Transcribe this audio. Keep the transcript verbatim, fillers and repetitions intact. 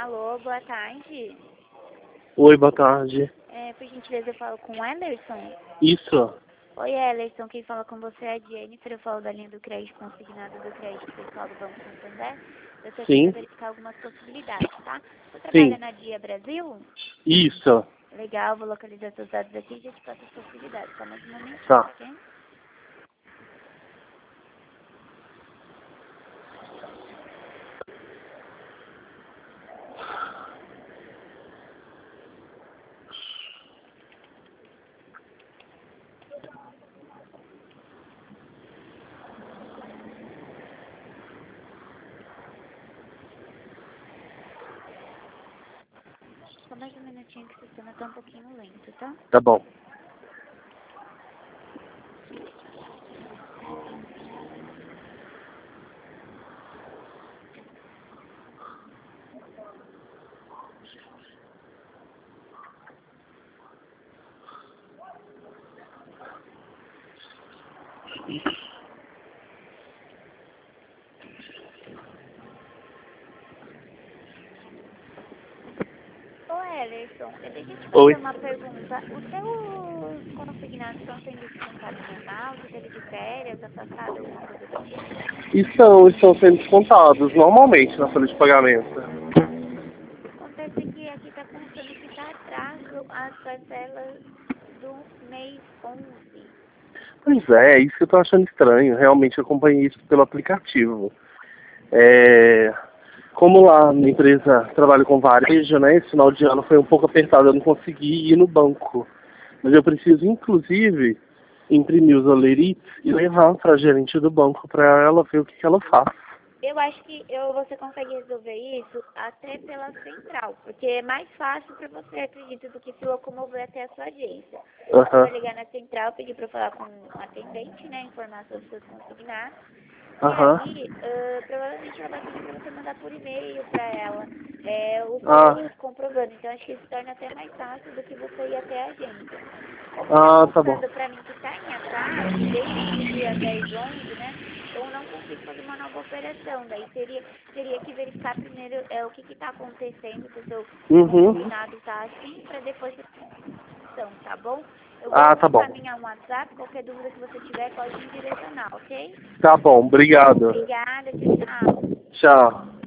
Alô, boa tarde. Oi, boa tarde. É, por gentileza, eu falo com o Emerson. Isso. Oi, Emerson, quem fala com você é a Jennifer, eu falo da linha do crédito consignado do crédito pessoal do Banco Santander. Eu só queria Sim. verificar algumas possibilidades, tá? Você trabalha Sim. na Dia Brasil? Isso. Legal, vou localizar seus dados aqui e já te passo as possibilidades. Só mais um momentinho, Tá. ok? Só mais um minutinho que o sistema tá um pouquinho lento, tá? Tá bom. Ô, Emerson, deixa eu te Oi. fazer uma pergunta. Os seus consignados estão sendo descontados normal? Você teve de férias, afastado, alguma coisa do tipo? E são, estão sendo descontados normalmente na folha de pagamento. Acontece que aqui está constando que está atraso as parcelas do mês onze. Pois é, é isso que eu tô achando estranho. Realmente eu acompanhei isso pelo aplicativo. É... Como lá na empresa trabalho com varejo, né? Esse final de ano foi um pouco apertado, eu não consegui ir no banco. Mas eu preciso, inclusive, imprimir os olerites e levar para a gerente do banco para ela ver o que, que ela faz. Eu acho que eu, você consegue resolver isso até pela central, porque é mais fácil para você, acredito, do que se locomover até a sua agência. Você Aham. vai ligar na central, pedir para falar com um atendente, né, informar sobre os seus consignados. E Aham. aí, uh, provavelmente ela vai pedir para você mandar por e-mail para ela é, os Ah, seus comprovantes. Então, acho que isso torna até mais fácil do que você ir até a agência. Como está ah, tá bom. mostrando para mim que está em atraso, desde o dia dez, onze, né? Eu não consigo fazer uma nova operação. Daí teria, teria que verificar primeiro é, o que está acontecendo, se o seu Uhum. consignado está assim, para depois então, tá bom? Eu Ah, vou tá bom. encaminhar um WhatsApp, qualquer dúvida que você tiver pode me direcionar, ok? Tá bom, obrigado. Obrigada, tchau, tchau. Tchau.